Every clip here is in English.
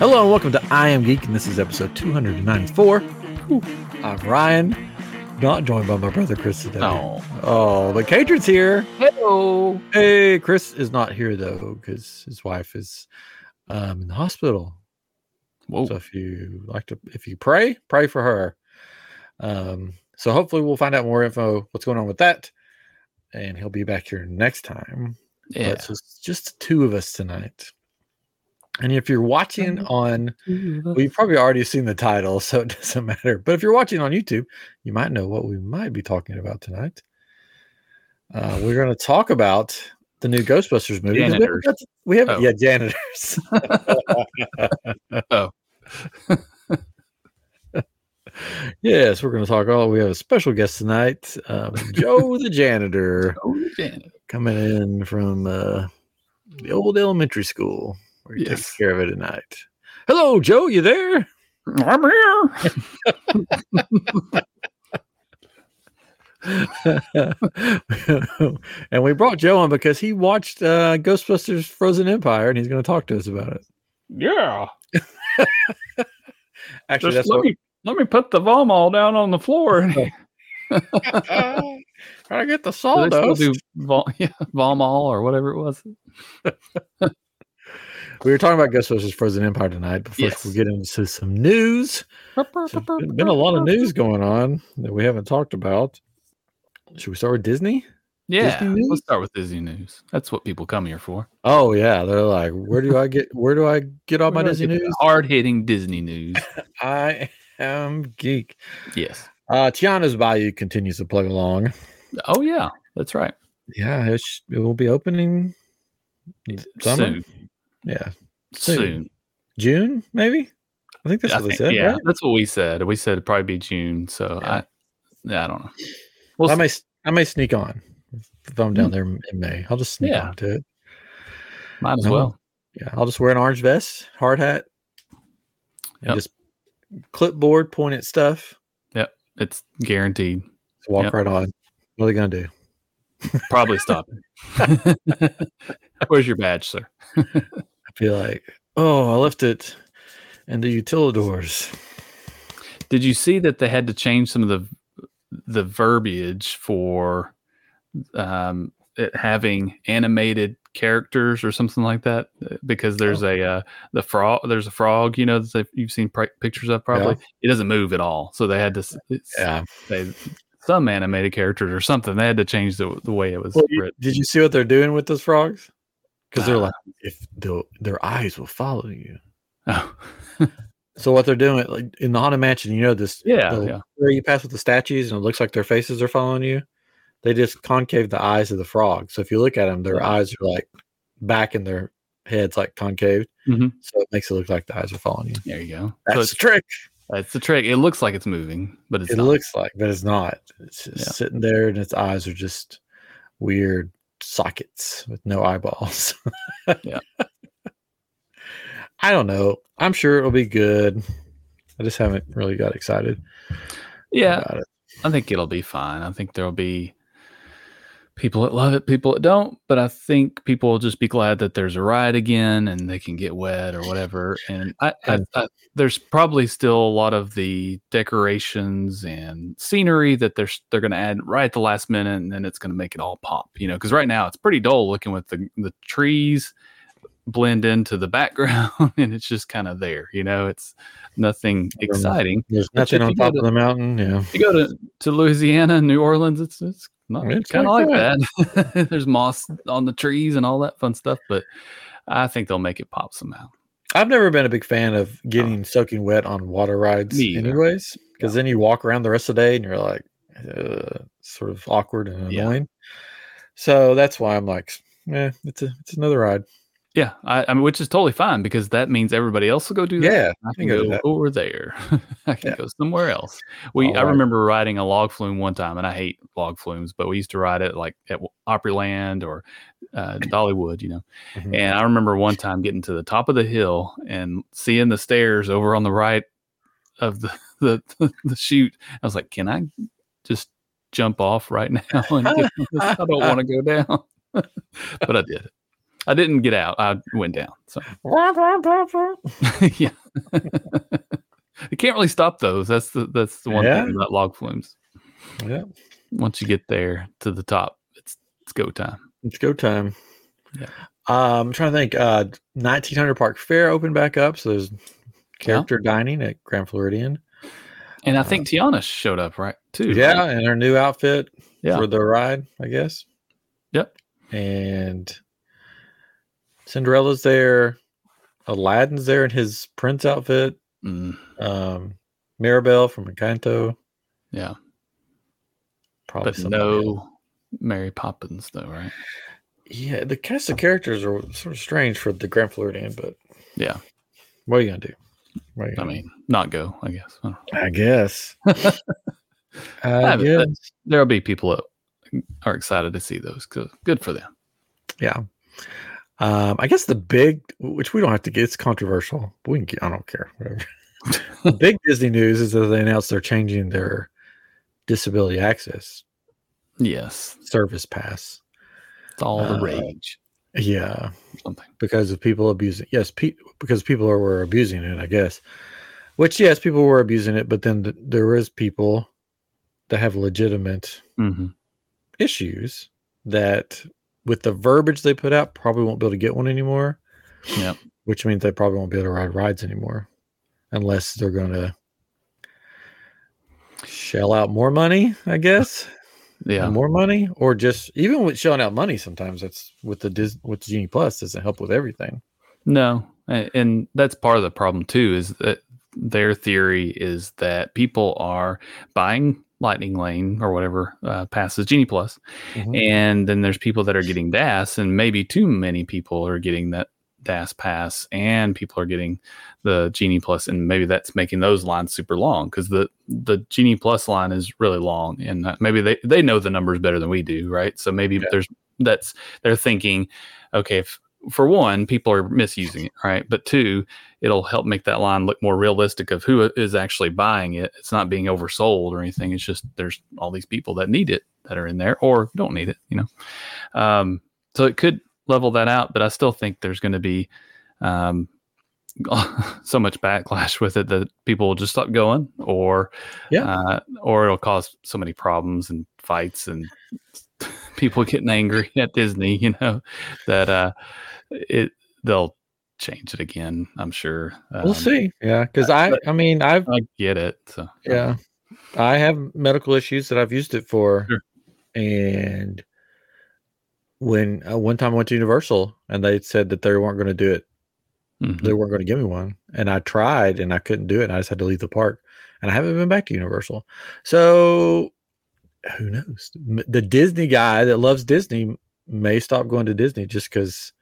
Hello and welcome to I Am Geek, and this is episode 294. I'm Ryan, not joined by my brother Chris today. Oh, but Cadron's here. Hello. Hey, Chris is not here though because his wife is in the hospital. Whoa. So if you pray for her. So hopefully we'll find out more info what's going on with that, and he'll be back here next time. Yeah, but it's just the two of us tonight. And if you're watching on, well, you've probably already seen the title, so it doesn't matter. But if you're watching on YouTube, you might know what we might be talking about tonight. We're going to talk about the new Ghostbusters movie. Janitors. Janitors. Oh. Yes, we're going to talk. We have a special guest tonight, Joe the janitor, coming in from the old elementary school. Where he takes care of it at night. Hello, Joe. You there? I'm here. And we brought Joe on because he watched Ghostbusters Frozen Empire, and he's going to talk to us about it. Yeah. Actually, just let me put the Vomol down on the floor. I get the sawdust. Vomol or whatever it was. We were talking about Ghostbusters Frozen Empire tonight, but first we'll get into some news. There's been a lot of news going on that we haven't talked about. Should we start with Disney? Yeah, let's start with Disney news. That's what people come here for. Oh yeah, they're like, where do I get all my Disney news? Hard-hitting Disney news. I am geek. Yes. Tiana's Bayou continues to plug along. Oh yeah, that's right. Yeah, it will be opening soon. Yeah, soon. June, maybe. I think that's what they said. Yeah, right? That's what we said. We said it'd probably be June. So I don't know. Well, I may sneak on if I'm down there in May. I'll just sneak on to it. Might as well. Yeah, I'll just wear an orange vest, hard hat, and just clipboard, point at stuff. Yep, it's guaranteed. Just walk right on. What are they gonna do? Probably stop it. Where's your badge, sir? I feel like, I left it in the utilidors. Did you see that they had to change some of the verbiage for it having animated characters or something like that? Because there's the frog. There's a frog, that you've seen pictures of probably. Yeah. It doesn't move at all, so they had to say some animated characters or something. They had to change the way it was written. Did you see what they're doing with those frogs? Because they're like, if their eyes will follow you. Oh. So what they're doing, like in the Haunted Mansion, this where you pass with the statues and it looks like their faces are following you. They just concave the eyes of the frog. So if you look at them, their eyes are like back in their heads, like concave. Mm-hmm. So it makes it look like the eyes are following you. There you go. That's the trick. That's the trick. It looks like it's moving, but it's not. It looks like, but it's not. It's just sitting there, and its eyes are just weird sockets with no eyeballs. Yeah. I don't know. I'm sure it'll be good. I just haven't really got excited. Yeah. About it. I think it'll be fine. I think there'll be people that love it, people that don't, but I think people will just be glad that there's a ride again and they can get wet or whatever. And I there's probably still a lot of the decorations and scenery that they're going to add right at the last minute, and then it's going to make it all pop, because right now it's pretty dull looking with the trees blend into the background and it's just kind of there, it's nothing exciting. There's nothing on top of the mountain. Yeah. You go to Louisiana, New Orleans, it's kind of like that. There's moss on the trees and all that fun stuff, but I think they'll make it pop somehow. I've never been a big fan of getting soaking wet on water rides anyways, because then you walk around the rest of the day and you're like sort of awkward and annoying. So that's why I'm like, it's another ride. Yeah, I mean, which is totally fine because that means everybody else will go do that. Yeah, I can go over there. I can go somewhere else. I remember riding a log flume one time, and I hate log flumes, but we used to ride it like at Opryland or Dollywood, Mm-hmm. And I remember one time getting to the top of the hill and seeing the stairs over on the right of the chute. I was like, can I just jump off right now? And I don't want to go down, but I did it. I didn't get out. I went down. So yeah, you can't really stop those. That's the one thing about log flumes. Yeah. Once you get there to the top, it's go time. It's go time. Yeah. I'm trying to think. 1900 Park Fair opened back up, so there's character dining at Grand Floridian. And I think Tiana showed up, right? Too. Yeah, right? in her new outfit for the ride, I guess. Yep. And Cinderella's there. Aladdin's there in his prince outfit. Mirabelle from Encanto. Yeah. Probably but no Mary Poppins, though, right? Yeah, the cast of characters are sort of strange for the Grand Floridian, but yeah. What are you going to do? I mean, not go, I guess. I guess. I guess. There'll be people that are excited to see those. Good for them. Yeah. I guess the big, which we don't have to get, it's controversial, but we can get, I don't care. Whatever. The big Disney news is that they announced they're changing their disability access. Yes. Service pass. It's all the rage. Yeah. Something. Because of people abusing. Yes, because people were abusing it, I guess. Which, yes, people were abusing it, but then there is people that have legitimate issues that, with the verbiage they put out, probably won't be able to get one anymore. Yeah. Which means they probably won't be able to ride rides anymore unless they're going to shell out more money, I guess. Yeah. More money, or just even with shelling out money, sometimes that's with the Genie Plus doesn't help with everything. No. And that's part of the problem too, is that their theory is that people are buying Lightning Lane or whatever passes Genie Plus, and then there's people that are getting DAS, and maybe too many people are getting that DAS pass, and people are getting the Genie Plus, and maybe that's making those lines super long, because the Genie Plus line is really long, and maybe they know the numbers better than we do, right? So maybe they're thinking, okay, if, for one, people are misusing it, right? But two, it'll help make that line look more realistic of who is actually buying it. It's not being oversold or anything. It's just there's all these people that need it that are in there or don't need it, So it could level that out, but I still think there's going to be so much backlash with it that people will just stop going, or it'll cause so many problems and fights and people getting angry at Disney, that they'll change it again, I'm sure. We'll see. Yeah, because I get it. So yeah, I have medical issues that I've used it for, and when one time I went to Universal and they said that they weren't going to do it, they weren't going to give me one, and I tried and I couldn't do it, and I just had to leave the park, and I haven't been back to Universal. So who knows? The Disney guy that loves Disney may stop going to Disney just because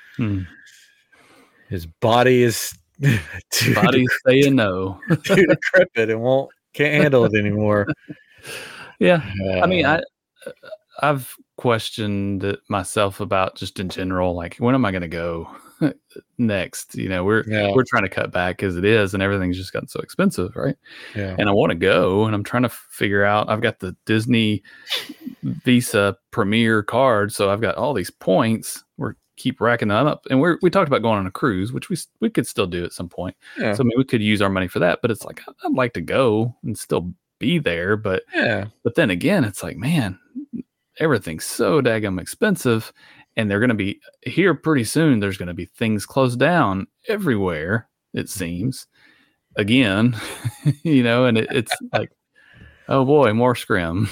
his body is saying no, too decrepit and can't handle it anymore. Yeah, I mean, I've questioned it myself about just in general, like, when am I going to go next? We're trying to cut back as it is, and everything's just gotten so expensive, right? Yeah. And I want to go, and I'm trying to figure out. I've got the Disney Visa Premier card, so I've got all these points. We're keep racking them up, and we talked about going on a cruise, which we could still do at some point. Yeah. So I mean, we could use our money for that, but it's like I'd like to go and still be there, but then again, it's like, man, everything's so daggum expensive, and they're going to be here pretty soon. There's going to be things closed down everywhere, it seems, again, and it's like, oh boy, more scrim,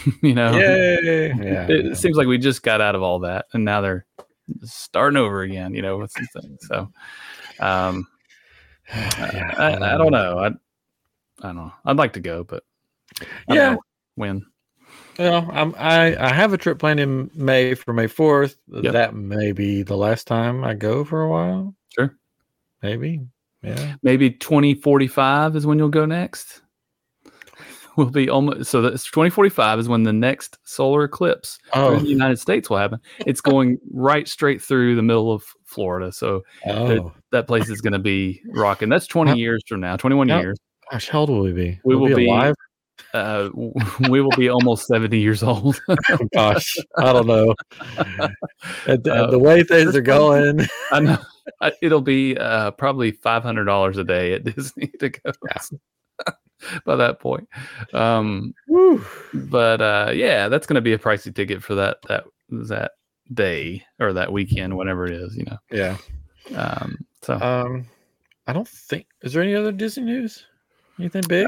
It seems like we just got out of all that, and now they're starting over again, with some things. So, I don't know. I don't know. I'd like to go, but I don't know when. Well, I have a trip planned in May for May 4th. Yep. That may be the last time I go for a while. Sure. Maybe. Yeah. Maybe 2045 is when you'll go next. Will be almost, so that's 2045 is when the next solar eclipse through the United States will happen. It's going right straight through the middle of Florida. So that place is going to be rocking. That's 20 years from now, 21 years. Gosh, how old will we be? We will be alive. we will be almost 70 years old. Oh, gosh, I don't know. The way things are going, I know it'll be probably $500 a day at Disney to go. Yeah. By that point. But yeah, that's going to be a pricey ticket for that day or that weekend, whatever it is, Yeah. I don't think. Is there any other Disney news? Anything big?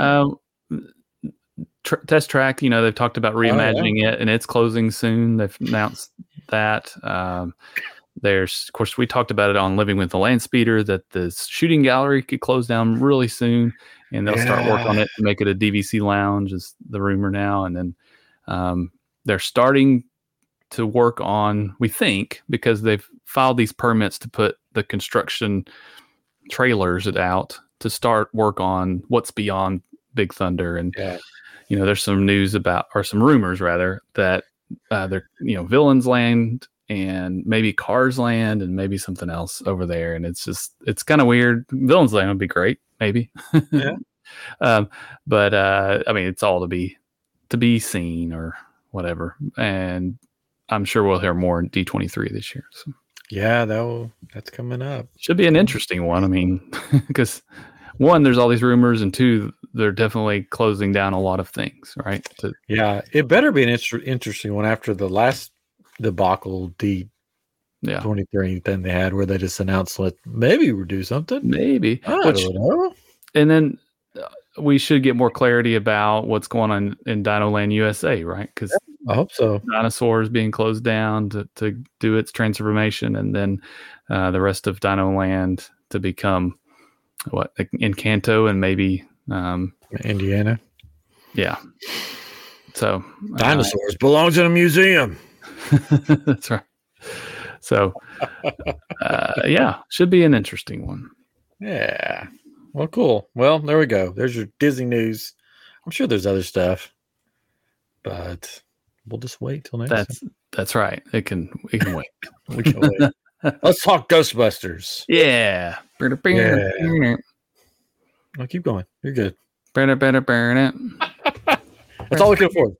Test Track, they've talked about reimagining it, and it's closing soon. They've announced that. There's, of course, we talked about it on Living with the Landspeeder, that the shooting gallery could close down really soon, and they'll start work on it to make it a DVC lounge, is the rumor now. And then they're starting to work on, we think, because they've filed these permits to put the construction trailers out, to start work on what's beyond Big Thunder. And there's some news about, or some rumors rather, that they're Villains Land and maybe Cars Land and maybe something else over there. And it's kind of weird. Villains Land would be great, maybe. Yeah. But I mean, it's all to be seen or whatever. And I'm sure we'll hear more in D23 this year. So. Yeah, that's coming up. Should be an interesting one. I mean, because one, there's all these rumors, and two, they're definitely closing down a lot of things, right? Yeah, it better be an interesting one after the last debacle, D23 thing they had, where they just announced, maybe we'll do something. Maybe. I don't know. And then we should get more clarity about what's going on in Dino Land USA, right? Because I hope so. Dinosaurs being closed down to do its transformation, and then the rest of Dino Land to become Encanto and maybe Indiana. Yeah. So dinosaurs belongs in a museum. That's right. So should be an interesting one. Yeah. Well, cool. Well, there we go. There's your Disney news. I'm sure there's other stuff, but we'll just wait till next time. That's right. It can wait. We can wait. Let's talk Ghostbusters. Yeah. I'll keep going. You're good. Burn it. That's all we can afford.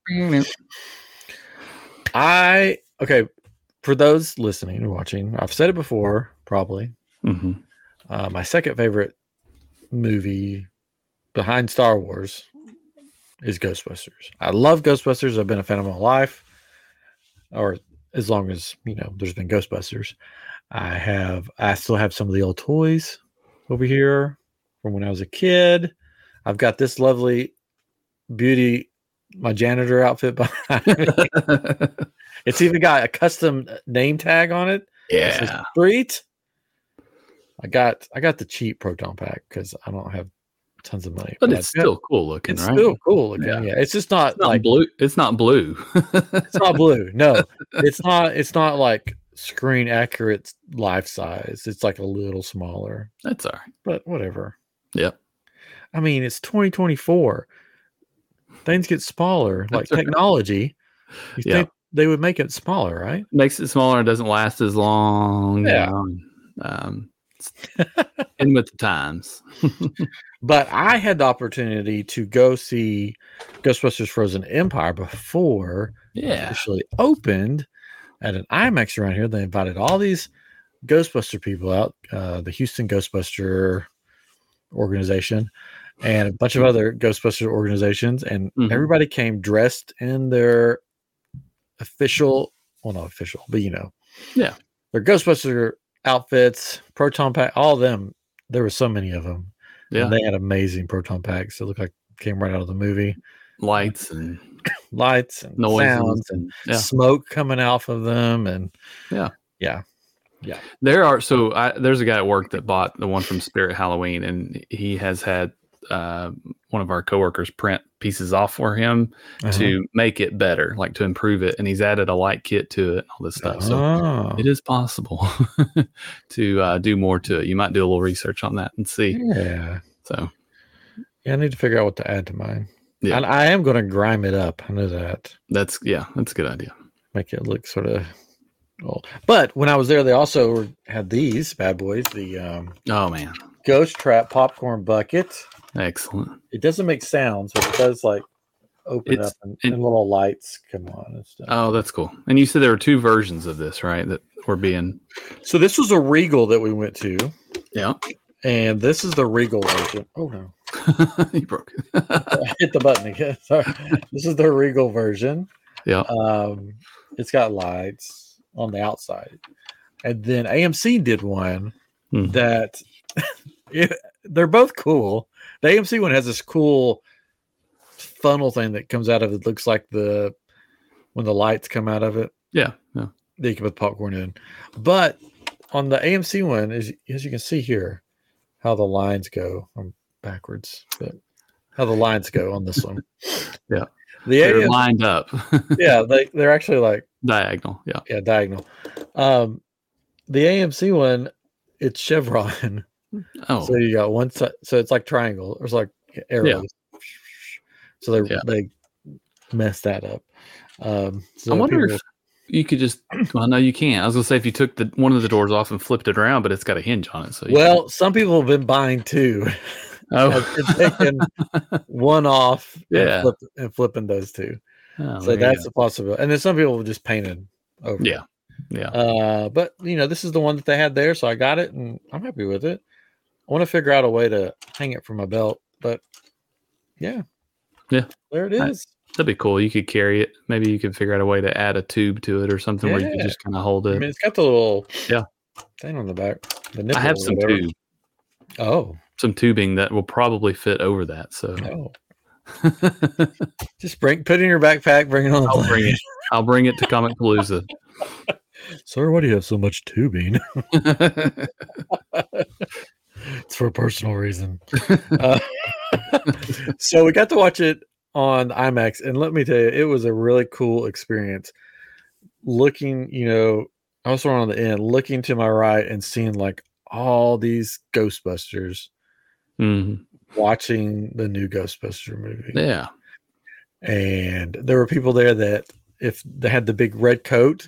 Okay. For those listening and watching, I've said it before, probably. Mm-hmm. My second favorite movie behind Star Wars is Ghostbusters. I love Ghostbusters. I've been a fan of my life, or as long as there's been Ghostbusters. I still have some of the old toys over here from when I was a kid. I've got this lovely beauty, my janitor outfit behind me. It's even got a custom name tag on it. Yeah. It says Street. I got the cheap Proton Pack because I don't have tons of money. But it's still cool looking, right? It's still cool looking. Yeah. It's just not like blue. It's not blue. It's not blue. No. It's not like screen accurate life size. It's like a little smaller. That's all right. But whatever. Yep. I mean, it's 2024. Things get smaller, like technology. You think they would make it smaller, right? Makes it smaller and doesn't last as long. Yeah. In with the times. But I had the opportunity to go see Ghostbusters Frozen Empire before it officially opened at an IMAX around here. They invited all these Ghostbuster people out, the Houston Ghostbuster organization and a bunch of other Ghostbuster organizations, and everybody came dressed in their official, well, not official, but their Ghostbuster outfits, Proton Pack, all of them. There were so many of them. Yeah. And they had amazing Proton Packs. It looked like came right out of the movie. Lights and noises sounds and smoke coming off of them. And yeah. There are, there's a guy at work that bought the one from Spirit Halloween, and he has had one of our coworkers print pieces off for him to make it better, like to improve it. And he's added a light kit to it and all this stuff. So it is possible to do more to it. You might do a little research on that and see. Yeah. So I need to figure out what to add to mine. Yeah. And I am going to grime it up. I know that. That's a good idea. Make it look sort of old. But when I was there, they also had these bad boys. The Ghost Trap popcorn bucket. Excellent. It doesn't make sounds, but it does like open up and little lights come on and stuff. Oh, that's cool. And you said there were 2 versions of this, right? That were being. So this was a Regal that we went to. Yeah. And this is the Regal version. Oh no. You broke it. I hit the button again. Sorry. This is the Regal version. Yeah. It's got lights on the outside. And then AMC did one that they're both cool. The AMC one has this cool funnel thing that comes out of it. Looks like when the lights come out of it. Yeah. Yeah. That you can put popcorn in. But on the AMC one, as you can see here, how the lines go. I'm backwards, but how the lines go on this one. Yeah. They're lined up. Yeah, they're actually like diagonal. Yeah. Yeah, diagonal. The AMC one, it's chevron. Oh. So you got one side, so it's like triangle. It's like arrows. Yeah. So they messed that up. So I wonder if you could just. Well, no, you can't. I was gonna say if you took one of the doors off and flipped it around, but it's got a hinge on it. So some people have been buying 2. Oh, taking one off, yeah, and flipping those 2. Oh, so that's a possibility. And then some people have just painted over. Yeah, yeah. But this is the one that they had there, so I got it, and I'm happy with it. I want to figure out a way to hang it from my belt, but yeah, there it is. That'd be cool. You could carry it. Maybe you could figure out a way to add a tube to it or something where you could just kind of hold it. I mean, it's got the little thing on the back. I have some tube. Oh. Some tubing that will probably fit over that. So just put it in your backpack, bring it on. I'll bring it to Comic Palooza. Sir, why do you have so much tubing? It's for a personal reason. So we got to watch it on IMAX, and let me tell you, it was a really cool experience. Looking, I was on the end, looking to my right and seeing like all these Ghostbusters, watching the new Ghostbuster movie. Yeah. And there were people there that if they had the big red coat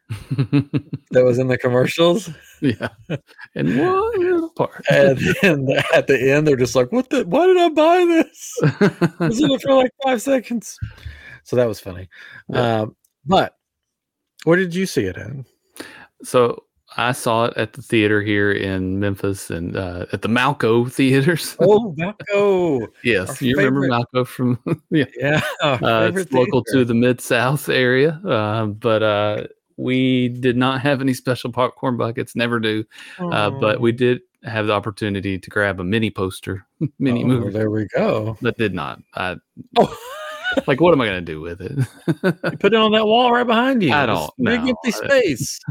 that was in the commercials. Yeah. And one little part. And then at the end, they're just like, why did I buy this? I was in it for like 5 seconds. So that was funny. Yeah. But where did you see it in? So I saw it at the theater here in Memphis and at the Malco theaters. Oh, Malco. Yes. You remember Malco from, yeah. It's local to the Mid-South area. But we did not have any special popcorn buckets, never do. But we did have the opportunity to grab a mini poster, movie. There we go. That did not. Like, what am I going to do with it? You put it on that wall right behind you. I don't know. Big empty space.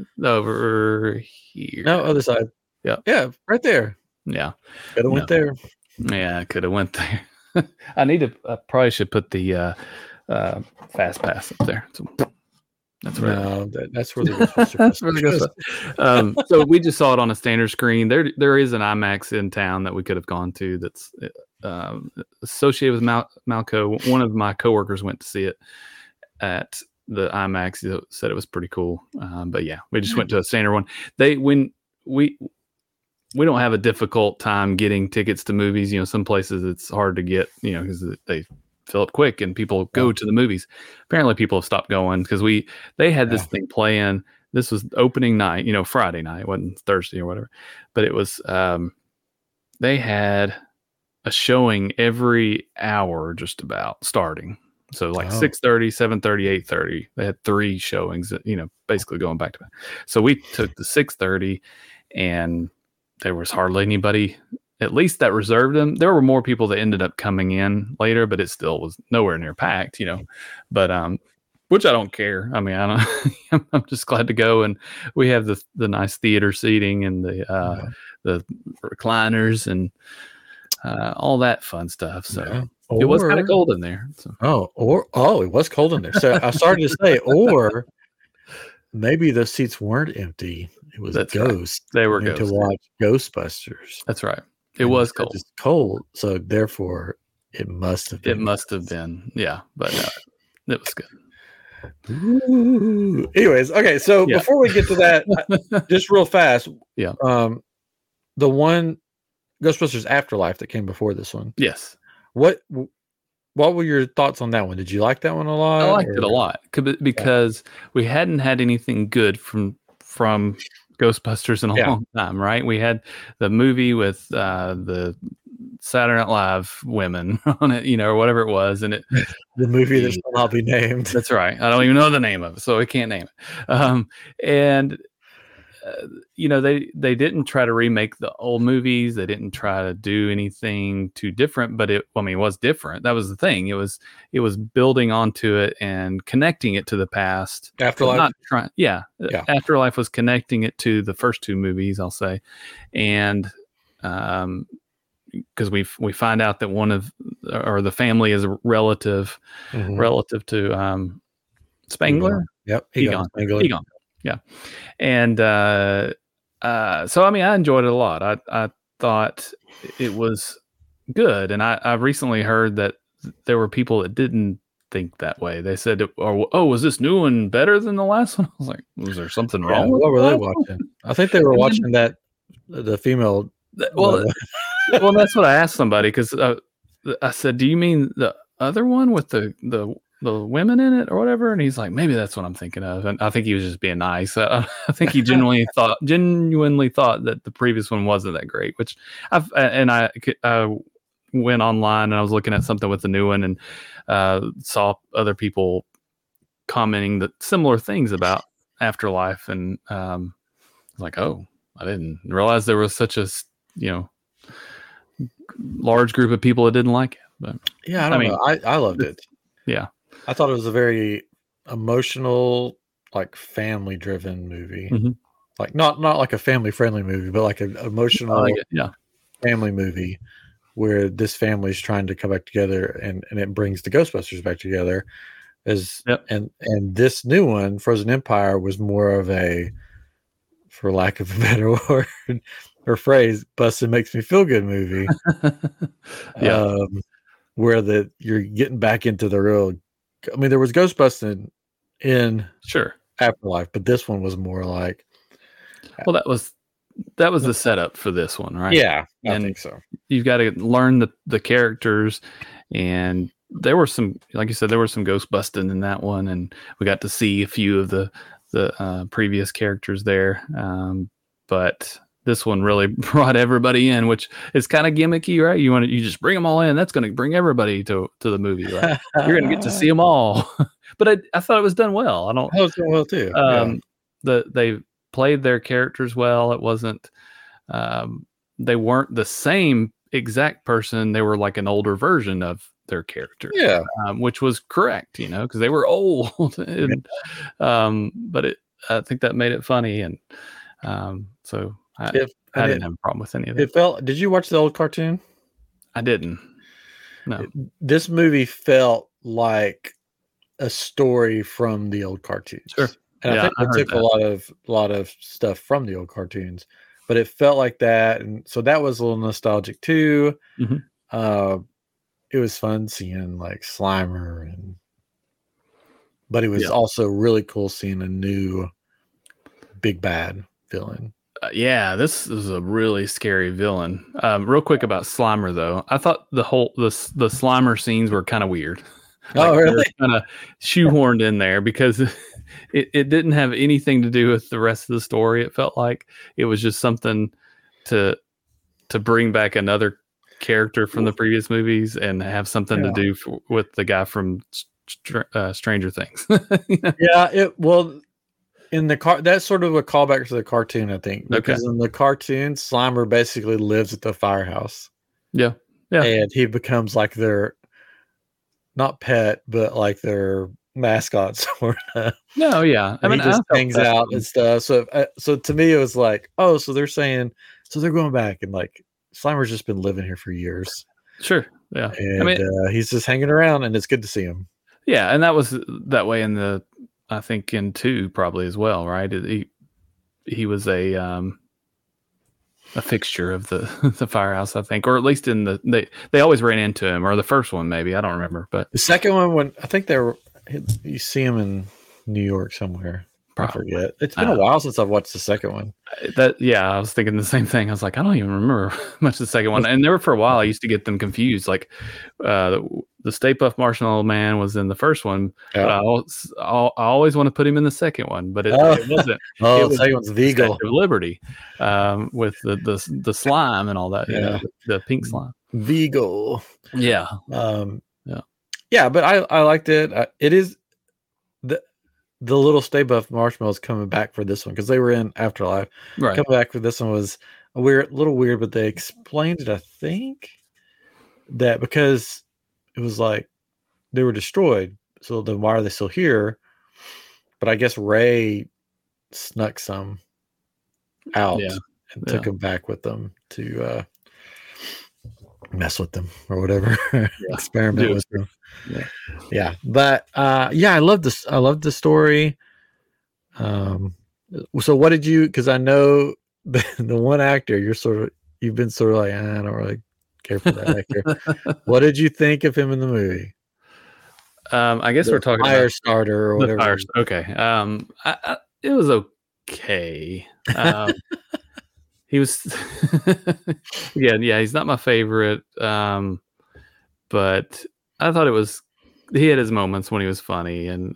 Over here. No, other side. Yeah. Yeah, right there. Yeah. Could have went there. Yeah, I could have went there. I probably should put the Fast Pass up there. So that's right. No, that's where the Ghostbusters. So we just saw it on a standard screen. There is an IMAX in town that we could have gone to that's associated with Malco. One of my coworkers went to see it at the IMAX. Said it was pretty cool. But yeah, we just went to a standard one. We don't have a difficult time getting tickets to movies. Some places it's hard to get, because they fill up quick and people go to the movies. Apparently people have stopped going because they had this thing playing. This was opening night, Friday night. It wasn't Thursday or whatever, but it was, they had a showing every hour just about starting. So like 6:30, 7:30, 8:30, they had 3 showings that, basically going back to back. So we took the 6:30 and there was hardly anybody, at least that reserved them. There were more people that ended up coming in later, but it still was nowhere near packed, but, which I don't care. I mean, I'm just glad to go. And we have the nice theater seating and the recliners and, all that fun stuff. So it was kind of cold in there. So. It was cold in there. So I started to say, or maybe the seats weren't empty. It was ghosts. Right. They were ghosts. To watch Ghostbusters. That's right. It was cold. It's cold, so therefore it must have been. It must have been, yeah. But it was good. Ooh. Anyways, okay. So before we get to that, just real fast. Yeah. The one Ghostbusters Afterlife that came before this one. Yes. What what were your thoughts on that one? Did you like that one a lot? I liked it a lot because we hadn't had anything good from Ghostbusters in a long time, right? We had the movie with the Saturday Night Live women on it, or whatever it was, and the movie that shall not be named. That's right. I don't even know the name of it, so I can't name it. And they didn't try to remake the old movies. They didn't try to do anything too different, but it was different. That was the thing. It was building onto it and connecting it to the past. Afterlife. Afterlife was connecting it to the first two movies, I'll say. And because we find out that one of, or the family is a relative to Spengler. Yep. Egon. Yeah. And so, I mean, I enjoyed it a lot. I thought it was good. And I recently heard that there were people that didn't think that way. They said, was this new one better than the last one? I was like, was there something wrong with what were they watching? I think they were watching the female. Well, that's what I asked somebody, because I said, do you mean the other one with the women in it or whatever? And he's like, maybe that's what I'm thinking of. And I think he was just being nice. I think he genuinely thought that the previous one wasn't that great, which I went online and I was looking at something with the new one and saw other people commenting that similar things about Afterlife. And like, oh, I didn't realize there was such a, large group of people that didn't like it. But yeah, I mean, I loved it. Yeah. I thought it was a very emotional, like family driven movie. Mm-hmm. Like not like a family friendly movie, but like an emotional family movie where this family is trying to come back together and it brings the Ghostbusters back together. And this new one, Frozen Empire, was more of a, for lack of a better word or phrase, Busted Makes Me Feel Good movie. Where you're getting back into the real. I mean, there was Ghostbusting in Afterlife, but this one was more like. Well, that was the setup for this one, right? Yeah, I think so. You've got to learn the characters, and there were some, like you said, there were some Ghostbusting in that one, and we got to see a few of the previous characters there, but this one really brought everybody in, which is kind of gimmicky, right? You just bring them all in. That's going to bring everybody to the movie, right? You're going to get to see them all. But I thought it was done well. It was done well too. They played their characters well. It wasn't. They weren't the same exact person. They were like an older version of their character. Yeah, which was correct, because they were old. And, but I think that made it funny, and so. I didn't have a problem with any of it. Did you watch the old cartoon? I didn't. No. This movie felt like a story from the old cartoons. Sure. And I think they took a lot of stuff from the old cartoons, but it felt like that. And so that was a little nostalgic too. Mm-hmm. It was fun seeing like Slimer but it was also really cool seeing a new big bad villain. This is a really scary villain. Real quick about Slimer, though, I thought the Slimer scenes were kind of weird. Oh, really? Kind of shoehorned in there because it didn't have anything to do with the rest of the story. It felt like it was just something to bring back another character from the previous movies and have something to do with the guy from Stranger Things. In the that's sort of a callback to the cartoon, I think, because in the cartoon, Slimer basically lives at the firehouse. Yeah, and he becomes like their not pet, but like their mascot sort of. No, yeah, I mean, he just hangs out and stuff. So to me, it was like, oh, so they're saying, so they're going back and like Slimer's just been living here for years. Sure, yeah, and he's just hanging around, and it's good to see him. Yeah, and that was that way in the. I think in 2 probably as well, right? He was a fixture of the firehouse, I think, or at least in they always ran into him, or the first one maybe, I don't remember. But the second one, when I think you see him in New York somewhere, Probably. forget. It's been a while since I've watched the second one. I was thinking the same thing. I was like, I don't even remember much of the second one. And there for a while, I used to get them confused. Like the Stay Puft Marshmallow Man was in the first one, but I always want to put him in the second one, but it wasn't. The second one's Vegal. Statue of Liberty, with the slime and all that. You know, the pink slime. Vegal. Yeah. Yeah, but I liked it. It is the little Stay Puft Marshmallows coming back for this one because they were in Afterlife. Right. Coming back for this one was a little weird, but they explained it, I think, that because it was like they were destroyed, so then why are they still here? But I guess Ray snuck some out and took them back with them to mess with them or whatever, experiment with them. But I love this. I love the story. So what did you? Because I know the one actor you've been sort of like, I don't really care for that actor. What did you think of him in the movie? I guess we're talking Fire Starter or whatever. Okay. It was okay. He was, he's not my favorite. But I thought he had his moments when he was funny, and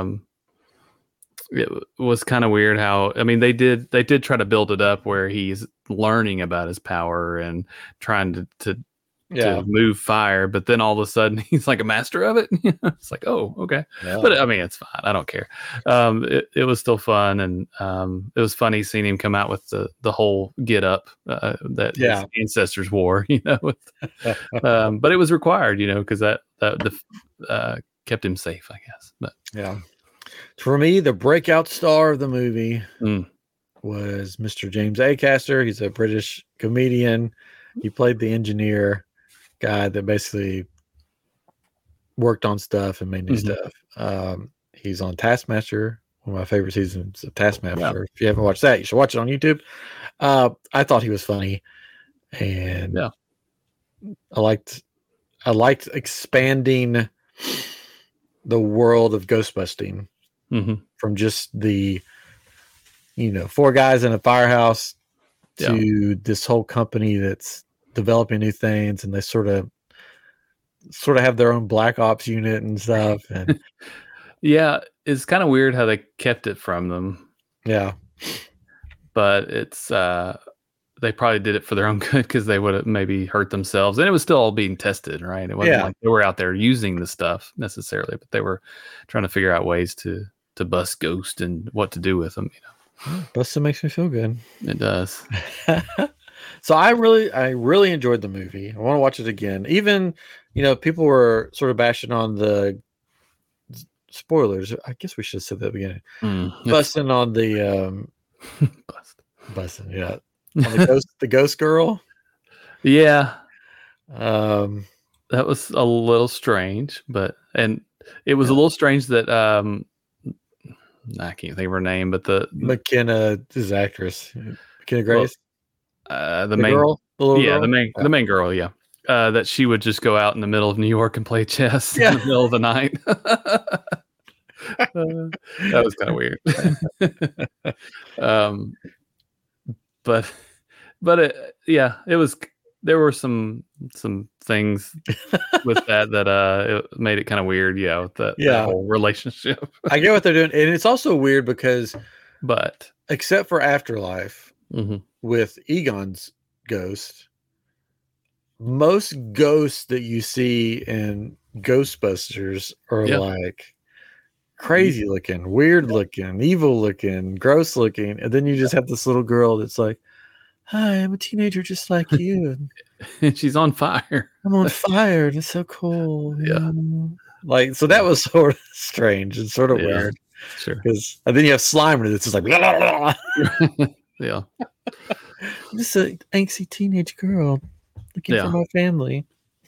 it was kind of weird how, I mean, they did try to build it up where he's learning about his power and trying to move fire, but then all of a sudden he's like a master of it. It's like, oh, okay. Yeah. But I mean, it's fine. I don't care. It was still fun, and it was funny seeing him come out with the whole get up that his ancestors wore, but it was required, because that kept him safe, I guess. But for me, the breakout star of the movie was Mr. James Acaster. He's a British comedian. He played the engineer guy that basically worked on stuff and made new stuff. He's on Taskmaster, one of my favorite seasons of Taskmaster. Yeah. If you haven't watched that, you should watch it on YouTube. I thought he was funny, and I liked expanding the world of ghostbusting from just the 4 guys in a firehouse to this whole company that's developing new things, and they sort of have their own black ops unit and stuff. And it's kind of weird how they kept it from them. But it's they probably did it for their own good, because they would have maybe hurt themselves, and it was still all being tested, right? It wasn't like they were out there using the stuff necessarily, but they were trying to figure out ways to bust ghosts and what to do with them. Busting makes me feel good. It does. So I really enjoyed the movie. I want to watch it again. Even, people were sort of bashing on the spoilers. I guess we should have said that at the beginning. Busting on the busting, on the ghost girl. Yeah. That was a little strange, and it was a little strange that I can't think of her name, but the McKenna, this actress, McKenna Grace. The main girl, the main girl, that she would just go out in the middle of New York and play chess in the middle of the night. That was kind of weird. But it was. There were some things with that it made it kind of weird. That whole relationship. I get what they're doing, and it's also weird because, but except for Afterlife. With Egon's ghost, most ghosts that you see in Ghostbusters are like crazy looking, weird looking, evil looking, gross looking, and then you just have this little girl that's like, "Hi, I'm a teenager just like you," and she's on fire. I'm on fire, and it's so cool. So that was sort of strange and sort of weird. Sure. And then you have Slimer that's just like, blah, blah, blah. This is an angsty teenage girl looking for my family.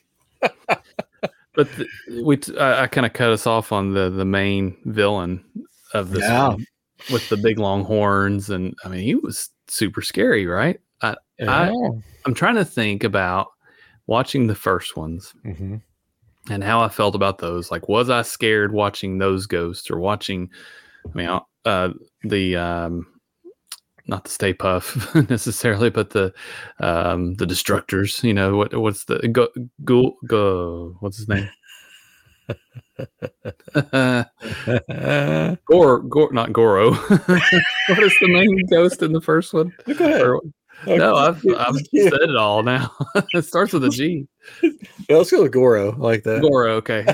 But I kind of cut us off on the main villain of this one, with the big long horns, and I mean, he was super scary, right? I'm trying to think about watching the first ones and how I felt about those. Like, was I scared watching those ghosts, or watching? I mean, not the Stay Puff necessarily, but the Destructors. You know what's the go? What's his name? Not Goro. What is the main ghost in the first one? Go ahead. No, I've said it all now. It starts with a G. Yeah, let's go with Goro. I like that. Goro, okay.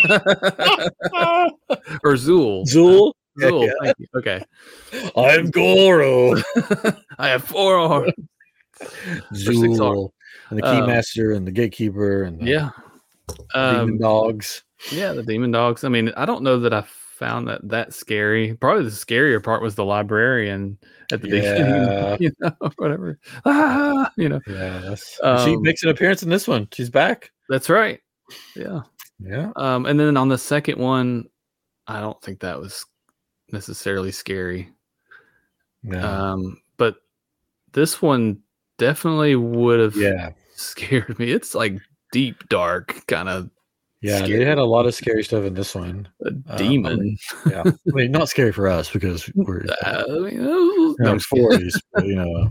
Or Zool. Zool. Zool, thank you. Okay. I'm Goro. I have 4 arms. Zool. And the Keymaster and the Gatekeeper and the Demon Dogs. Yeah, the Demon Dogs. I mean, I don't know that I found that scary. Probably the scarier part was the librarian at the beginning. You know, whatever. You know. Yeah. She makes an appearance in this one. She's back. That's right. Yeah. Yeah. And then on the second one, I don't think that was necessarily scary. No. But this one definitely would have scared me. It's like deep, dark kind of. Yeah, scary. They had a lot of scary stuff in this one. A demon. I mean, not scary for us because we're in our 40s, but, you know.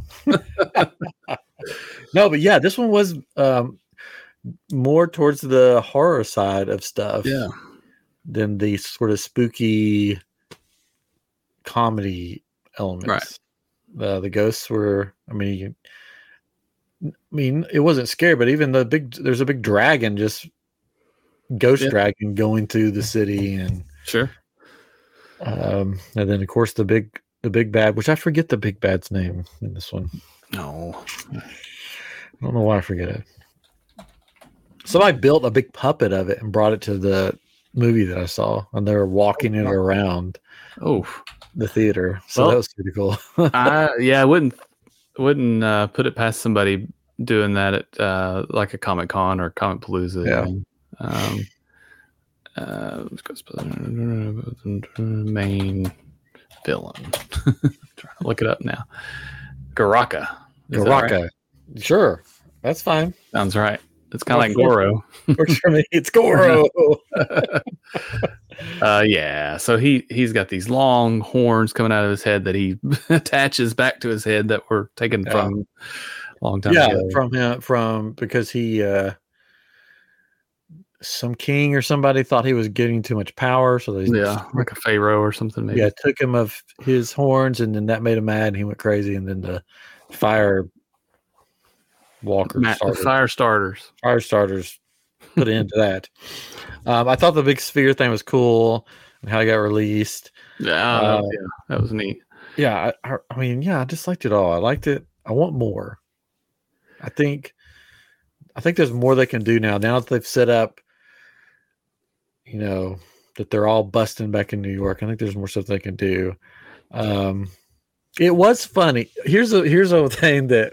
No, but yeah, this one was more towards the horror side of stuff than the sort of spooky comedy elements. Right. The ghosts were, I mean, it wasn't scary, but even there's a big dragon, just ghost dragon going through the city, and and then of course the big bad, which I forget the big bad's name in this one. No, I don't know why I forget it. Somebody built a big puppet of it and brought it to the movie that I saw, and they were walking it around the theater. So that was pretty cool. I wouldn't put it past somebody doing that at like a Comic Con or Comic Palooza. Yeah. Main villain. Trying to look it up now. Garaka. Right? Sure, that's fine. Sounds right. It's kind of like Goro. Works for me. It's Goro. So he's got these long horns coming out of his head that he attaches back to his head that were taken from a long time ago. from because he some king or somebody thought he was getting too much power, so they like a pharaoh or something. Maybe took him of his horns, and then that made him mad, and he went crazy, and then the fire starters put into that. I thought the big sphere thing was cool and how it got released. That was neat. I mean, I just liked it all. I liked it. I want more. I think there's more they can do now that they've set up, you know, that they're all busting back in New York. I think there's more stuff they can do. It was funny. Here's a thing that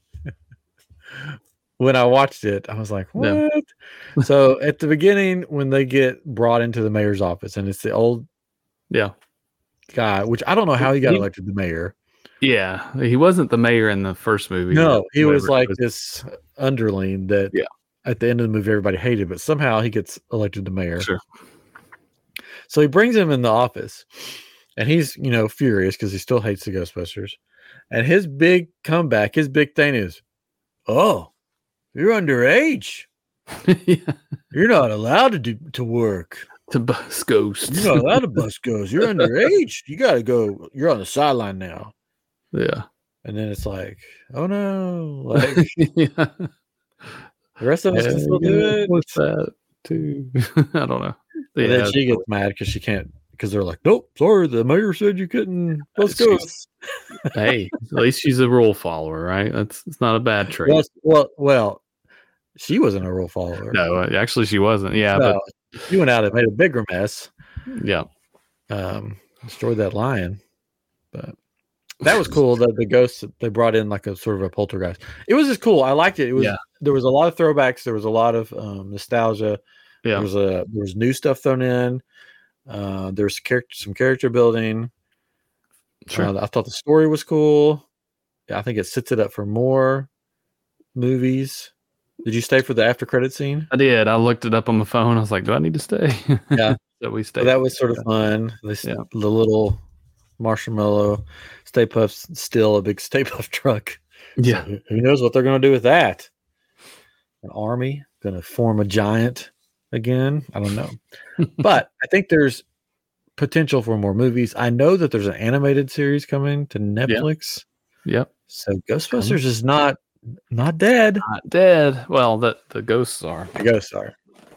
when I watched it, I was like, what? Yeah. So at the beginning, when they get brought into the mayor's office, and it's the old guy, which I don't know how he got elected the mayor. Yeah, he wasn't the mayor in the first movie. No, he was like this underling that at the end of the movie everybody hated, but somehow he gets elected the mayor. Sure. So he brings him in the office, and he's, you know, furious because he still hates the Ghostbusters. And his big comeback, his big thing is, "Oh, you're underage. You're not allowed to work. To bus ghosts. You're not allowed to bus ghosts. You're underage. You got to go. You're on the sideline now." Yeah. And then it's like, oh no. Like, the rest of us can still do it. What's that too? I don't know. And then she gets mad because she can't, because they're like, nope, sorry, the mayor said you couldn't bus ghosts. Hey, at least she's a rule follower, right? It's not a bad trait. Well, she wasn't a rule follower. No, actually she wasn't. Yeah, but she went out and made a bigger mess. Yeah. Destroyed that lion. But that was cool that the ghosts, they brought in like a sort of a poltergeist. It was just cool. I liked it. It was there was a lot of throwbacks. There was a lot of nostalgia. Yeah. There was new stuff thrown in. There's some character building. Sure. I thought the story was cool. I think it sets it up for more movies. Did you stay for the after credit scene? I did. I looked it up on my phone. I was like, do I need to stay? Yeah. So we stayed. So that was sort of fun. The little marshmallow, Stay Puft's still a big Stay Puft truck. Yeah. So who knows what they're going to do with that? An army going to form a giant again? I don't know. But I think there's potential for more movies. I know that there's an animated series coming to Netflix. Yep. So Ghostbusters is not dead. Not dead. Well, the ghosts are. The ghosts are.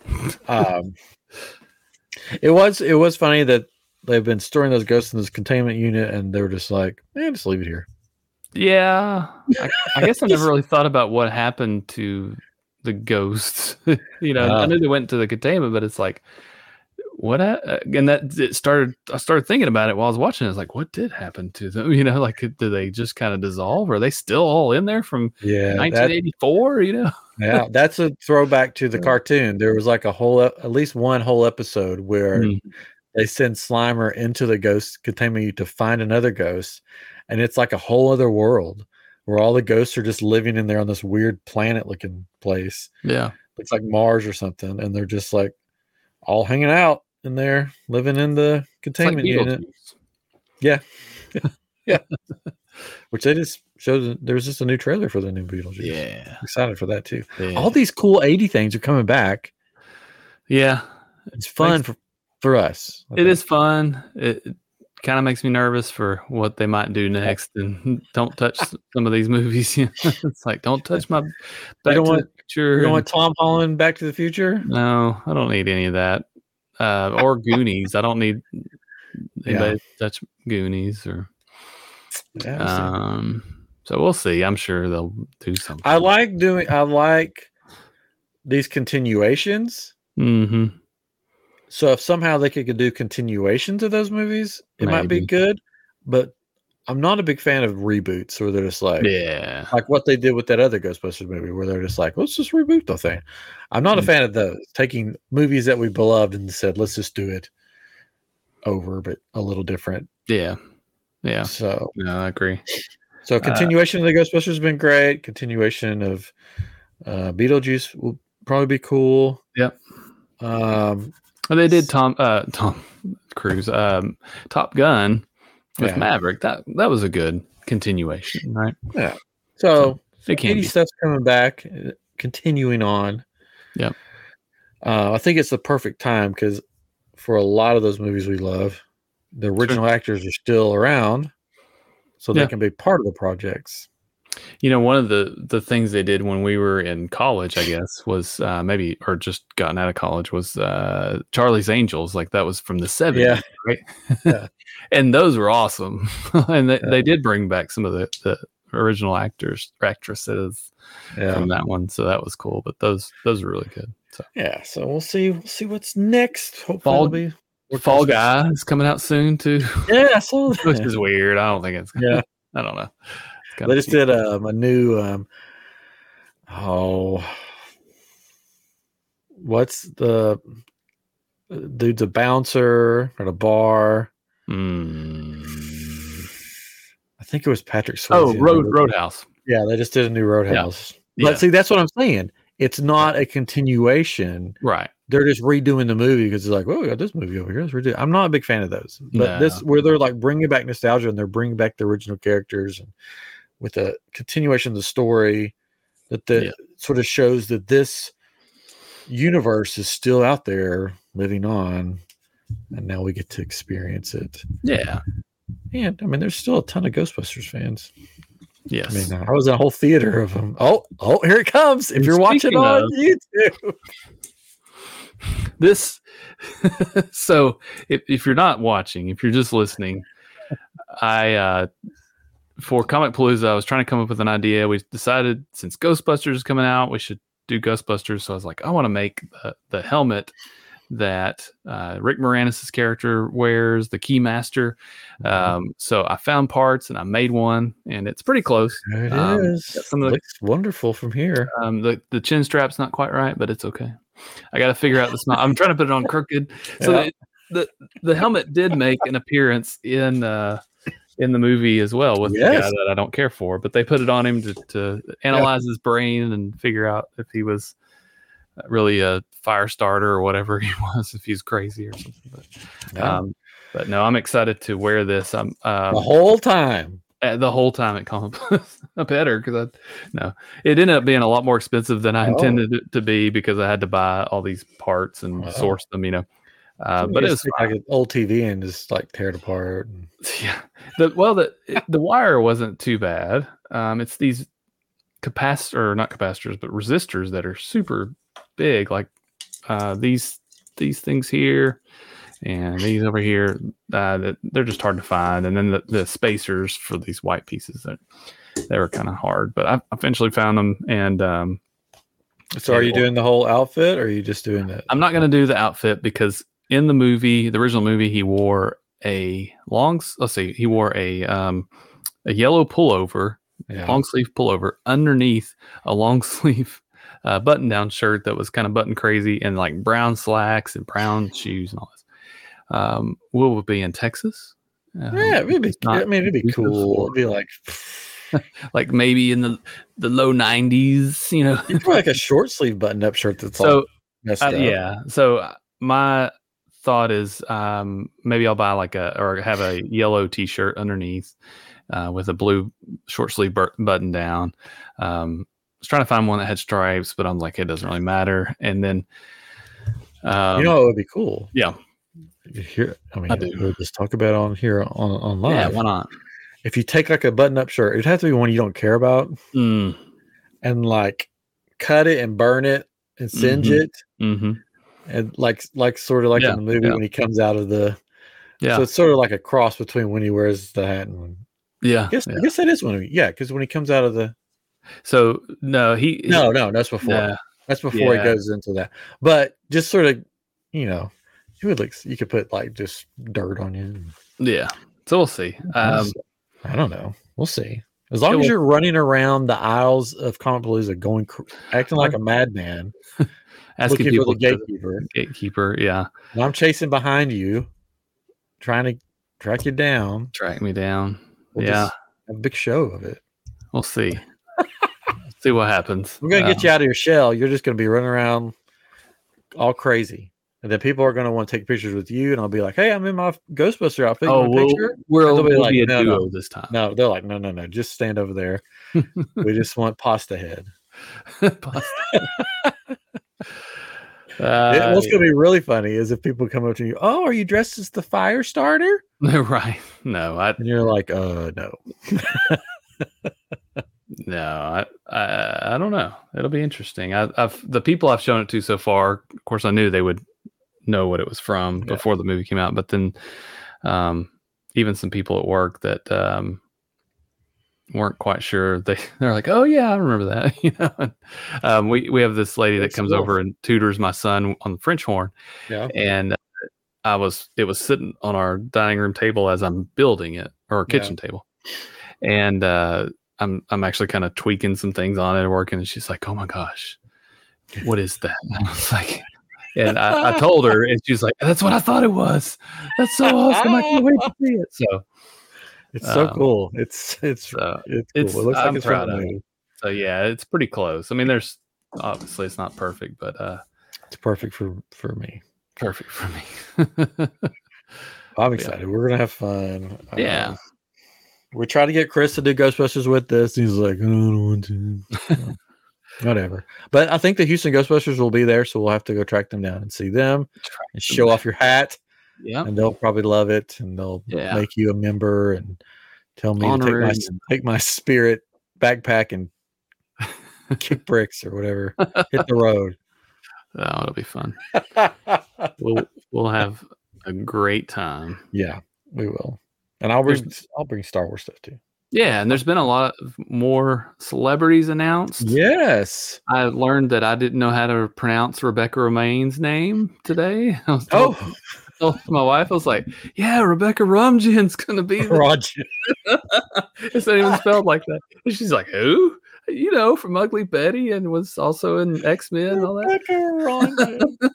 It was funny that they've been storing those ghosts in this containment unit, and they were just like, just leave it here. Yeah. I guess I never really thought about what happened to the ghosts. I knew they went to the containment, but it's like, what? And I started thinking about it while I was watching it. I was like, what did happen to them? Like, did they just kind of dissolve? Are they still all in there from 1984? Yeah, that's a throwback to the cartoon. There was like at least one whole episode where they send Slimer into the ghost containment to find another ghost, and it's like a whole other world where all the ghosts are just living in there on this weird planet-looking place. Yeah, it's like Mars or something, and they're just like all hanging out in there, living in the containment unit. Yeah. Yeah. Which they just showed. There was just a new trailer for the new Beetlejuice. Yeah. I'm excited for that too. Yeah. All these cool 80 things are coming back. Yeah. It's fun for us. It is fun. It kind of makes me nervous for what they might do next. And don't touch some of these movies. It's like, don't touch my Back to the Future. You don't want Tom Holland Back to the Future? No, I don't need any of that. Or Goonies. I don't need anybody to touch Goonies or. So we'll see. I'm sure they'll do something. I like these continuations. Mm-hmm. So if somehow they could do continuations of those movies, it might be good. But I'm not a big fan of reboots where they're just like, like what they did with that other Ghostbusters movie, where they're just like, let's just reboot the thing. I'm not a fan of those, taking movies that we beloved and said, let's just do it over, but a little different. Yeah. So I agree. So continuation of the Ghostbusters has been great. Continuation of Beetlejuice will probably be cool. Yep. They did Tom Cruise, Top Gun with Maverick. That was a good continuation, right? Yeah. So 80 stuff's coming back, continuing on. Yep. I think it's the perfect time because for a lot of those movies we love, the original actors are still around, so they can be part of the projects. One of the things they did when we were in college, I guess, was or just gotten out of college, was Charlie's Angels. Like that was from the 70s, right? Yeah. And those were awesome. And they did bring back some of the original actresses from that one, so that was cool. But those are really good. So so we'll see what's next. Hopefully, Fall Guy is coming out soon too. Yeah, I saw that. Which is weird. I don't think it's. I don't know. They just did a new. What's the dude's a bouncer at a bar? I think it was Patrick Swayze. Roadhouse. Yeah, they just did a new Roadhouse. Yeah. But see, that's what I'm saying. It's not a continuation, right? They're just redoing the movie because it's like, well, we got this movie over here. Let's redo it. I'm not a big fan of those, but this where they're like bringing back nostalgia and they're bringing back the original characters and with a continuation of the story that sort of shows that this universe is still out there living on, and now we get to experience it. Yeah, and I mean, there's still a ton of Ghostbusters fans. Yes, I mean, I was in a whole theater of them. Oh, here it comes! If you're watching on YouTube. This so if you're not watching, if you're just listening, I for Comic Palooza, I was trying to come up with an idea. We decided since Ghostbusters is coming out, we should do Ghostbusters. So I was like, I want to make the helmet that Rick Moranis' character wears, the Keymaster. So I found parts and I made one, and it's pretty close. There it is. It looks wonderful from here. The chin strap's not quite right, but it's okay. I got to figure out the smile. I'm trying to put it on crooked. So the helmet did make an appearance in the movie as well with the guy that I don't care for, but they put it on him to analyze his brain and figure out if he was really a fire starter or whatever he was, if he's crazy or something. But But no, I'm excited to wear this. I'm the whole time. The whole time at Comic better because it ended up being a lot more expensive than I intended it to be because I had to buy all these parts and source them, but it's like an old TV and just like tear it apart. Yeah, the wire wasn't too bad. It's these not capacitors, but resistors that are super big, like these things here. And these over here, they're just hard to find. And then the spacers for these white pieces, they were kind of hard. But I eventually found them. And so are you doing the whole outfit or are you just doing that? I'm not going to do the outfit because in the original movie, he wore a yellow pullover, long sleeve pullover underneath a long sleeve button down shirt that was kind of button crazy and like brown slacks and brown shoes and all this. Will be in Texas. It'd be cool. It'd be like maybe in the low 90s, You'd probably like a short sleeve button up shirt that's all messed up. Yeah. So my thought is maybe I'll buy or have a yellow t-shirt underneath with a blue short sleeve button down. I was trying to find one that had stripes, but I'm like, it doesn't really matter. And then it would be cool. Yeah. We'll just talk about it on here on live. Yeah, why not? If you take like a button-up shirt, it'd have to be one you don't care about, and like cut it and burn it and singe it, and like sort of like in the movie when he comes out of the. Yeah. So it's sort of like a cross between when he wears the hat and when. Yeah. I guess that is when because when he comes out of the. So no, that's before. That's before he goes into that, but just sort of, you could put like just dirt on you. Yeah. So we'll see. I don't know. We'll see. As long as you're running around the aisles of Comicpalooza acting like a madman, asking people for the gatekeeper. Yeah. And I'm chasing behind you, trying to track you down. Track me down. We'll have a big show of it. We'll see. See what happens. We're going to get you out of your shell. You're just going to be running around all crazy. And then people are going to want to take pictures with you, and I'll be like, "Hey, I'm in my Ghostbuster outfit. Picture?" We'll be a duo this time. No, they're like, no, just stand over there. We just want Pasta Head. What's going to be really funny is if people come up to you, "Oh, are you dressed as the fire starter?" Right? No, and you're like, no. No, I don't know. It'll be interesting. The people I've shown it to so far, of course, I knew they would know what it was from before the movie came out, but then even some people at work that weren't quite sure, they're like, "Oh yeah, I remember that." And, we have this lady that comes over and tutors my son on the French horn, and it was sitting on our dining room table as I'm building it, or our kitchen table, and I'm actually kind of tweaking some things on it and working, and she's like, "Oh my gosh, what is that?" And I was like, and I told her, and she's like, "That's what I thought it was. That's so awesome! I can't wait to see it." So it's so cool. It's cool. It looks like it's proud of it. So yeah, it's pretty close. I mean, there's obviously it's not perfect, but it's perfect for me. Perfect for me. I'm excited. We're gonna have fun. Yeah. We try to get Chris to do Ghostbusters with us. He's like, "I don't want to." Whatever. But I think the Houston Ghostbusters will be there, so we'll have to go track them down and see them and show off your hat. Yeah. And they'll probably love it, and they'll make you a member and tell me to take my spirit backpack and kick bricks or whatever. Hit the road. Oh, it'll be fun. We'll have a great time. Yeah, we will. And I'll bring Star Wars stuff too. Yeah, and there's been a lot more celebrities announced. Yes. I learned that I didn't know how to pronounce Rebecca Romijn's name today. I told my wife, I was like, "Yeah, Rebecca Romijn's going to be there." It's not even spelled like that. And she's like, "Who?" From Ugly Betty, and was also in X-Men and all that.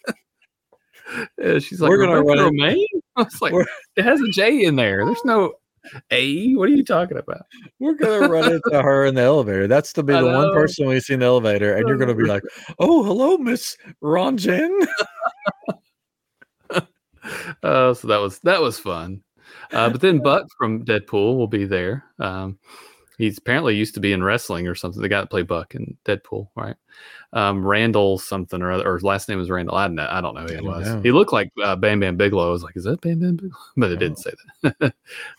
Yeah, she's like, "We're going to run Romaine?" I was like, "It has a J in there. There's no A. What are you talking about?" We're going to run into her in the elevator. That's to be the one person we see in the elevator, and you're going to be like, "Oh, hello, Miss Ronjen." So that was fun. But then Buck from Deadpool will be there. He's apparently used to be in wrestling or something. The guy that played Buck in Deadpool, right? Randall something or other, or his last name was Randall. I don't know who he was. He looked like Bam Bam Bigelow. I was like, is that Bam Bam Bigelow? But it didn't say that.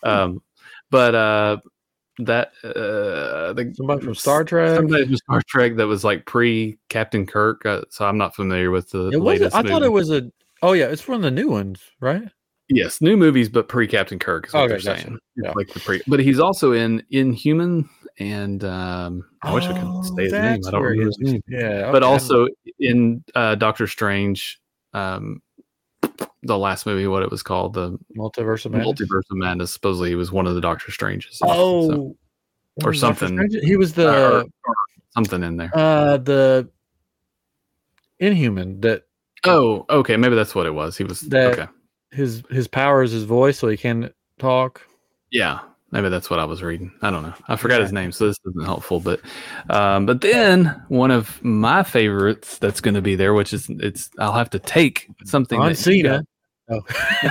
Somebody from Star Trek. Somebody from Star Trek that was like pre Captain Kirk. So I'm not familiar with the latest. I thought it was a. Oh yeah, it's one of the new ones, right? Yes, new movies, but pre Captain Kirk is what they're saying. Yeah. Like the but he's also in Inhuman, and I wish I could say his name. I don't remember his name. Yeah, okay. But also in Doctor Strange, the last movie, what it was called, the Multiverse of Madness. Multiverse of Madness. Supposedly, he was one of the Doctor Stranges. Oh, or something. He was the or something in there. The Inhuman. That. Oh, okay. Maybe that's what it was. He was that. Okay. His power is his voice, so he can talk. Yeah, maybe that's what I was reading. I don't know. I forgot his name, so this isn't helpful. But then one of my favorites that's going to be there, which is I'll have to take something. John Cena. Oh.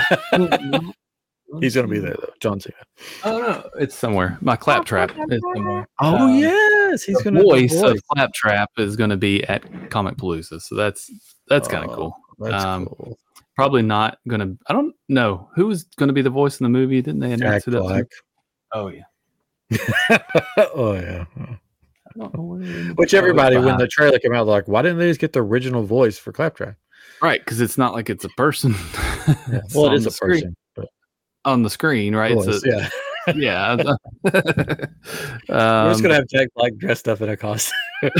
He's going to be there though. John Cena. Oh no, it's somewhere. My Claptrap is somewhere. Oh yes, he's going to. Voice of Claptrap is going to be at Comic Palooza, so that's kind of cool. That's cool. Probably not gonna. I don't know who was going to be the voice in the movie. Didn't they announce it? Black. Oh yeah. Oh yeah. I don't know which everybody, when the trailer came out, like, why didn't they just get the original voice for Claptrap? Right, because it's not like it's a person. Yeah. Well, it is a person but... on the screen, right? Voice, yeah. Yeah. We're just gonna have Jack Black dressed up in a costume.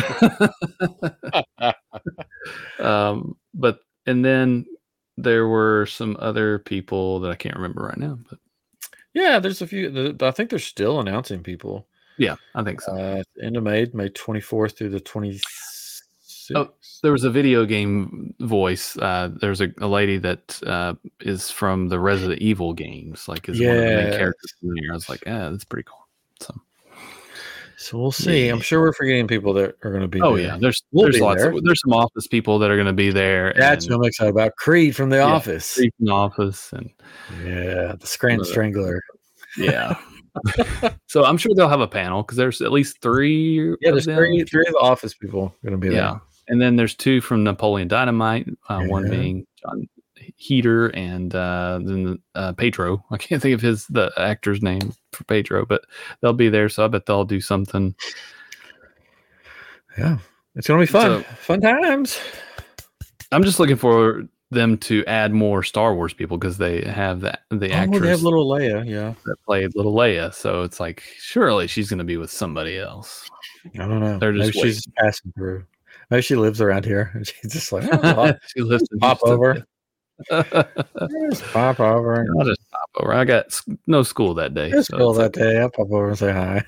But and then there were some other people that I can't remember right now, but yeah, there's a few. I think they're still announcing people. Yeah, I think so. End of May 24th through the 26th. Oh, there was a video game voice. There's a lady that is from the Resident Evil games, like is one of the main characters in here. I was like, that's pretty cool. So we'll see. Yeah. I'm sure we're forgetting people that are going to be there. Yeah, there's lots. There's some Office people that are going to be there. That's what I'm excited about. Creed from The Office. Creed from The Office, and the Scranton Strangler. Yeah. So I'm sure they'll have a panel because there's at least 3. Yeah, there's three of the Office people going to be there. Yeah, and then there's 2 from Napoleon Dynamite. One being John Heater, and then Pedro. I can't think of the actor's name for Pedro, but they'll be there, so I bet they'll do something. Yeah, it's gonna be fun. Fun times. I'm just looking for them to add more Star Wars people because they have the actress. They have little Leia, that played little Leia. So it's like surely she's gonna be with somebody else. I don't know. They're just she's passing through. Maybe she lives around here and she's just like she lives in pop over. Just pop over. I'll just pop over. I got no school that day. School that day. I'll pop over and say hi.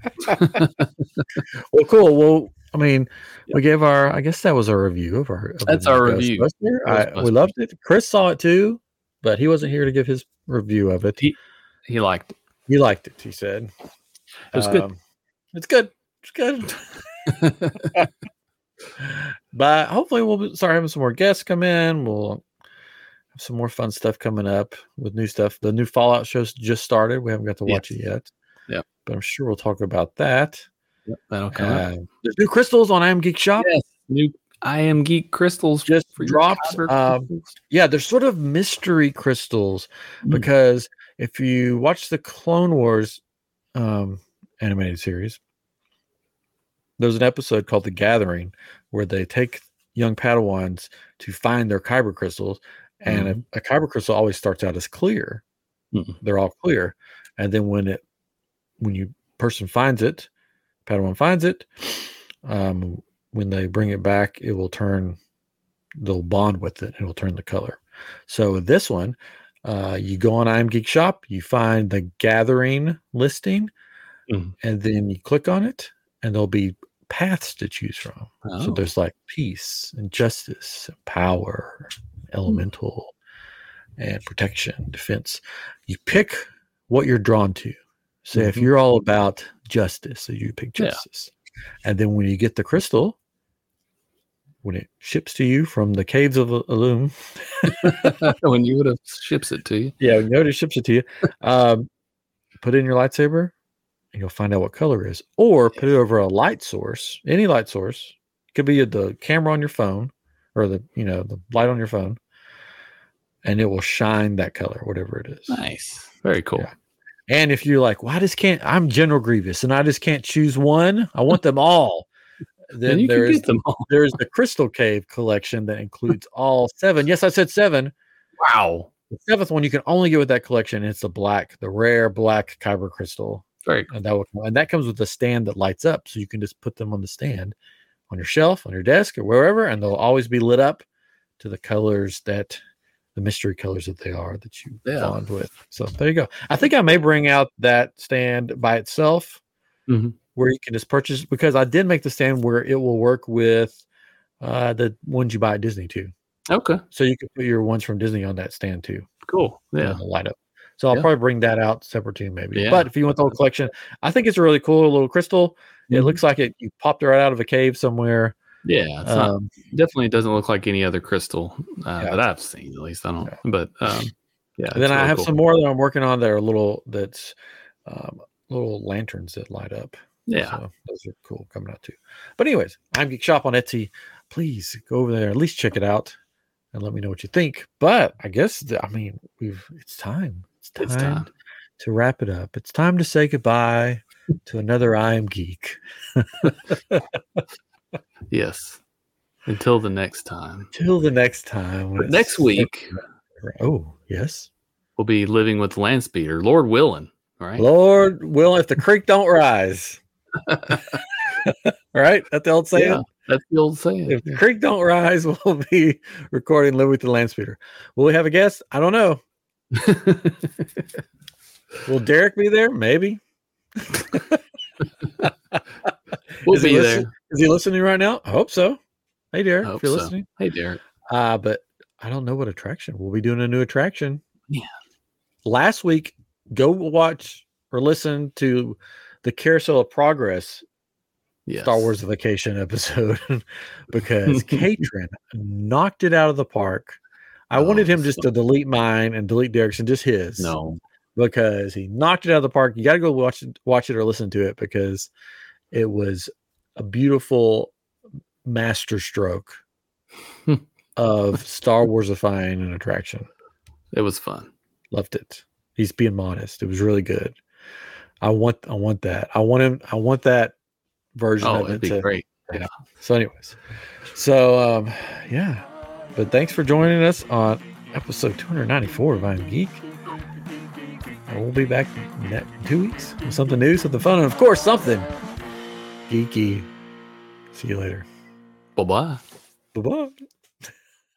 Well, cool. Well, I mean, we gave I guess that was our review of our. That's our review. We loved it. Chris saw it too, but he wasn't here to give his review of it. He liked it. He liked it. He said it was good. It's good. It's good. But hopefully we'll start having some more guests come in. We'll have some more fun stuff coming up with new stuff. The new Fallout show just started. We haven't got to watch it yet. Yeah, but I'm sure we'll talk about that. Yep, that'll come up. There's new crystals on I Am Geek Shop. Yes, new I Am Geek crystals just dropped. Yeah, they're sort of mystery crystals because if you watch the Clone Wars animated series, there's an episode called The Gathering where they take young Padawans to find their kyber crystals, and a kyber crystal always starts out as clear. They're all clear, and then when person finds it, Padawan finds it, when they bring it back, it will they'll bond with it, and it will turn the color. So this one, you go on I Am Geek Shop, you find the Gathering listing, and then you click on it, and there'll be paths to choose from. So there's like peace and justice, and power, elemental, and protection, defense. You pick what you're drawn to. So if you're all about justice, so you pick justice. And then when you get the crystal, when it ships to you from the caves of Illum. When Yoda ships it to you. Yeah, when Yoda ships it to you. Put it in your lightsaber, and you'll find out what color it is. Or put it over a light source, any light source. It could be the camera on your phone, or the light on your phone, and it will shine that color, whatever it is. Nice, very cool. Yeah. And if you're like, well, I'm General Grievous, and I just can't choose one. I want them all. Then you can get them all. There's the Crystal Cave collection that includes all 7. Yes, I said 7. Wow. The 7th one you can only get with that collection. It's the rare black kyber crystal. Very cool. And that comes with a stand that lights up, so you can just put them on the stand, on your shelf, on your desk, or wherever, and they'll always be lit up to the colors the mystery colors that they are that you bond with. So there you go. I think I may bring out that stand by itself, where you can just purchase, because I did make the stand where it will work with the ones you buy at Disney too. Okay. So you can put your ones from Disney on that stand too. Cool. Yeah. Light up. So I'll probably bring that out separate too, maybe. Yeah. But if you want the whole collection, I think it's a really cool little crystal. It looks like you popped it right out of a cave somewhere. Yeah. It's definitely doesn't look like any other crystal that I've seen, at least. I don't know. But yeah. And then I have some more that I'm working on that are little lanterns that light up. Yeah. So those are cool coming out too. But anyways, I'm Geek Shop on Etsy. Please go over there, at least check it out and let me know what you think. But I guess, it's time. It's time to wrap it up. It's time to say goodbye to another I Am Geek. Yes. Until the next time. But next week. Oh, yes. We'll be living with the land speeder, Lord willing. Right? Lord willing, if the creek don't rise. Right? That's the old saying? Yeah, that's the old saying. If the creek don't rise, we'll be recording Live with the Land Speeder. Will we have a guest? I don't know. Will Derek be there? Maybe. We'll be there. Is he listening right now? I hope so. Hey, Derek, if you're listening. Hey, Derek. But I don't know what attraction. We'll be doing a new attraction. Yeah. Last week, go watch or listen to the Carousel of Progress Star Wars Vacation episode because Katrin knocked it out of the park. I wanted him just to delete mine and delete Derek's and just his. No. Because he knocked it out of the park. You got to go watch it or listen to it because it was a beautiful masterstroke of Star Warsifying an attraction. It was fun. Loved it. He's being modest. It was really good. I want that. I want that version of it. It'd be great. Yeah. So anyways. Yeah. But thanks for joining us on episode 294 of I'm Geek. And we'll be back in 2 weeks with something new, something fun, and of course something geeky. See you later. Bye-bye. Bye-bye.